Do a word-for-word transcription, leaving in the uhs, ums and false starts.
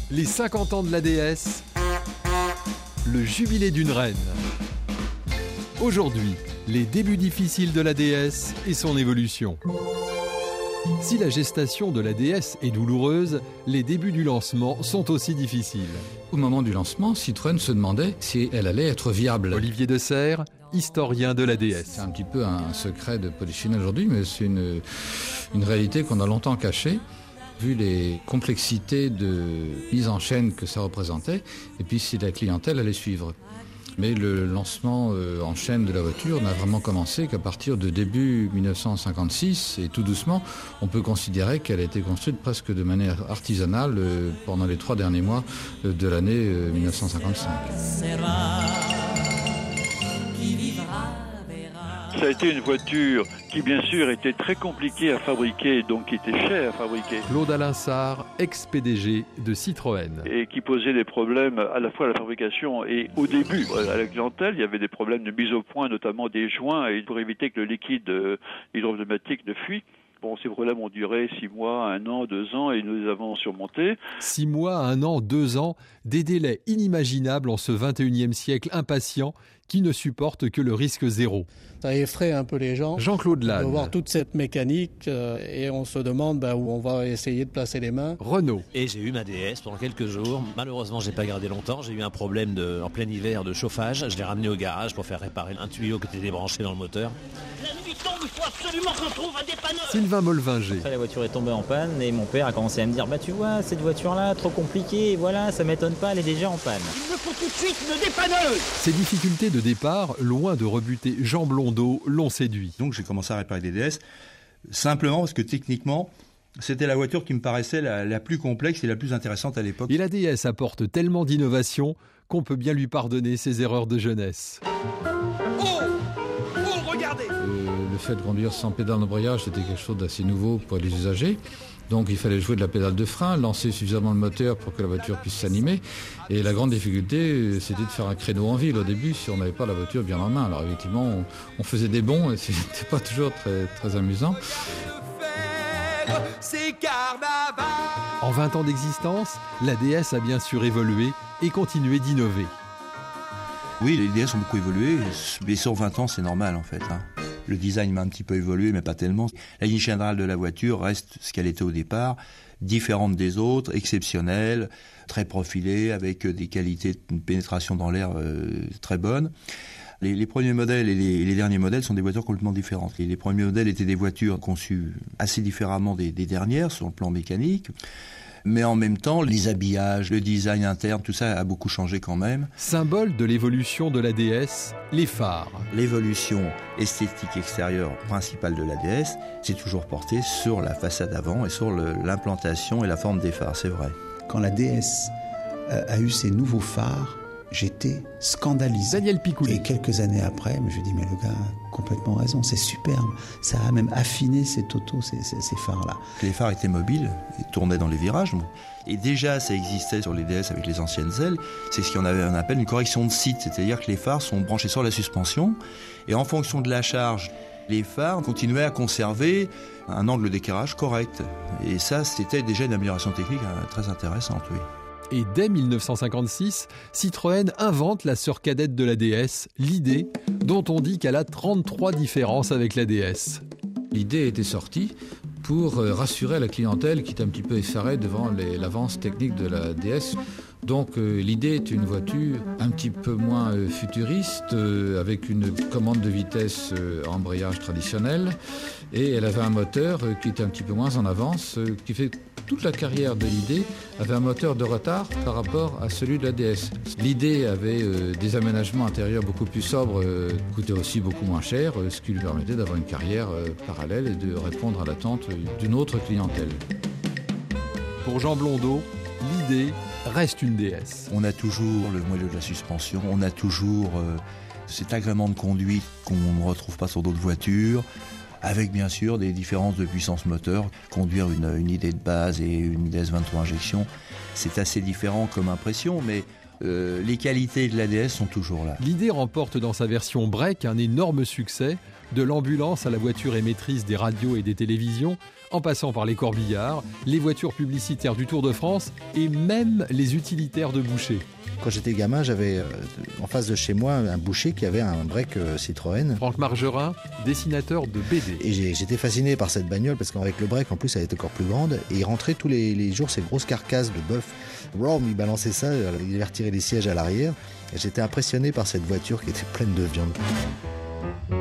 Les cinquante ans de l'A D S, le jubilé d'une reine. Aujourd'hui, les débuts difficiles de l'A D S et son évolution. Si la gestation de l'A D S est douloureuse, les débuts du lancement sont aussi difficiles. Au moment du lancement, Citroën se demandait si elle allait être viable. Olivier de Serres, historien de l'A D S. C'est un petit peu un secret de Polichinelle aujourd'hui, mais c'est une, une réalité qu'on a longtemps cachée, vu les complexités de mise en chaîne que ça représentait, et puis si la clientèle allait suivre. Mais le lancement euh, en chaîne de la voiture n'a vraiment commencé qu'à partir de début dix-neuf cent cinquante-six, et tout doucement, on peut considérer qu'elle a été construite presque de manière artisanale euh, pendant les trois derniers mois euh, de l'année euh, dix-neuf cent cinquante-cinq. Ça a été une voiture qui, bien sûr, était très compliquée à fabriquer, donc qui était chère à fabriquer. Claude Alain Sarre, ex-P D G de Citroën. Et qui posait des problèmes à la fois à la fabrication et au début à la clientèle. Il y avait des problèmes de mise au point, notamment des joints, et pour éviter que le liquide hydropneumatique ne fuit. Bon, ces problèmes ont duré six mois, un an, deux ans, et nous les avons surmontés. Six mois, un an, deux ans, des délais inimaginables en ce vingt et unième siècle impatient qui ne supporte que le risque zéro. Ça effraie un peu les gens. Jean-Claude Lannes. De voir toute cette mécanique euh, et on se demande bah, où on va essayer de placer les mains. Renault. Et j'ai eu ma D S pendant quelques jours. Malheureusement, j'ai pas gardé longtemps. J'ai eu un problème de, en plein hiver de chauffage. Je l'ai ramené au garage pour faire réparer un tuyau qui était débranché dans le moteur. La nuit tombe, il faut absolument qu'on trouve un dépanneur. Sylvain Molvinger. Après, la voiture est tombée en panne et mon père a commencé à me dire bah tu vois, cette voiture-là, trop compliquée, et voilà, ça m'étonne pas, elle est déjà en panne. Il me faut tout de suite une dépanneuse. Ces difficultés de départ, loin de rebuter Jean Blondeau, l'ont séduit. Donc j'ai commencé à réparer des D S, simplement parce que techniquement, c'était la voiture qui me paraissait la, la plus complexe et la plus intéressante à l'époque. Et la D S apporte tellement d'innovation qu'on peut bien lui pardonner ses erreurs de jeunesse. Oh, oh, regardez. Euh, le fait de conduire sans pédale d'embrayage, c'était quelque chose d'assez nouveau pour les usagers. Donc il fallait jouer de la pédale de frein, lancer suffisamment le moteur pour que la voiture puisse s'animer. Et la grande difficulté, c'était de faire un créneau en ville au début si on n'avait pas la voiture bien en main. Alors effectivement, on, on faisait des bonds et c'était pas toujours très, très amusant. En vingt ans d'existence, la D S a bien sûr évolué et continué d'innover. Oui, les D S ont beaucoup évolué, mais sur vingt ans, c'est normal en fait. Hein. Le design m'a un petit peu évolué, mais pas tellement. La ligne générale de la voiture reste ce qu'elle était au départ, différente des autres, exceptionnelle, très profilée, avec des qualités de pénétration dans l'air euh, très bonnes. Les, les premiers modèles et les, les derniers modèles sont des voitures complètement différentes. Les, les premiers modèles étaient des voitures conçues assez différemment des, des dernières sur le plan mécanique. Mais en même temps, les habillages, le design interne, tout ça a beaucoup changé quand même. Symbole de l'évolution de la D S, les phares. L'évolution esthétique extérieure principale de la D S, c'est toujours porté sur la façade avant et sur le, l'implantation et la forme des phares, c'est vrai. Quand la D S a eu ses nouveaux phares, j'étais scandalisé. Daniel Picouli. Et quelques années après, je me dis, mais le gars a complètement raison, c'est superbe. Ça a même affiné cette auto, ces, ces, ces phares-là. Les phares étaient mobiles, ils tournaient dans les virages. Et déjà, ça existait sur les D S avec les anciennes ailes. C'est ce qu'on avait, on appelle une correction de site. C'est-à-dire que les phares sont branchés sur la suspension. Et en fonction de la charge, les phares continuaient à conserver un angle d'éclairage correct. Et ça, c'était déjà une amélioration technique très intéressante, oui. Et dès dix-neuf cent cinquante-six, Citroën invente la sœur cadette de la D S, l'I-D, dont on dit qu'elle a trente-trois différences avec la D S. L'idée était sortie pour rassurer la clientèle qui était un petit peu effarée devant les, l'avance technique de la D S. Donc euh, l'idée est une voiture un petit peu moins euh, futuriste, euh, avec une commande de vitesse euh, embrayage traditionnel, et elle avait un moteur euh, qui était un petit peu moins en avance, euh, qui fait toute la carrière de l'I D avait un moteur de retard par rapport à celui de la D S. L'I D avait euh, des aménagements intérieurs beaucoup plus sobres, euh, coûtait aussi beaucoup moins cher, euh, ce qui lui permettait d'avoir une carrière euh, parallèle et de répondre à l'attente d'une autre clientèle. Pour Jean Blondeau, l'I D reste une D S. On a toujours le moelleux de la suspension, on a toujours euh, cet agrément de conduite qu'on ne retrouve pas sur d'autres voitures, avec bien sûr des différences de puissance moteur. Conduire une, une I D de base et une D S vingt-trois injection, c'est assez différent comme impression, mais euh, les qualités de l'A D S sont toujours là. L'I D remporte dans sa version break un énorme succès, de l'ambulance à la voiture émettrice des radios et des télévisions, en passant par les corbillards, les voitures publicitaires du Tour de France et même les utilitaires de boucher. Quand j'étais gamin, j'avais euh, en face de chez moi un boucher qui avait un break euh, Citroën. Franck Margerin, dessinateur de B D. Et j'ai, j'étais fasciné par cette bagnole parce qu'avec le break, en plus, elle était encore plus grande. Et il rentrait tous les, les jours ces grosses carcasses de bœuf. Rom, il balançait ça, il avait retiré les sièges à l'arrière. Et j'étais impressionné par cette voiture qui était pleine de viande.